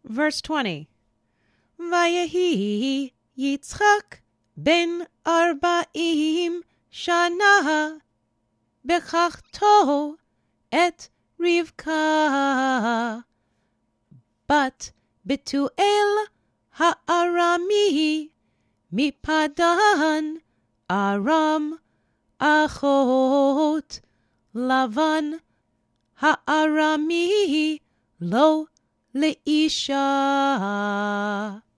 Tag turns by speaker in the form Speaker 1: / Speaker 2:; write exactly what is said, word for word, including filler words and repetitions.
Speaker 1: Verse twenty. Vayehi Yitzchak ben arba'im shana bechachto et Rivka bat Betuel ha'arami mipadan aram achot Lavan ha'arami lo leisha.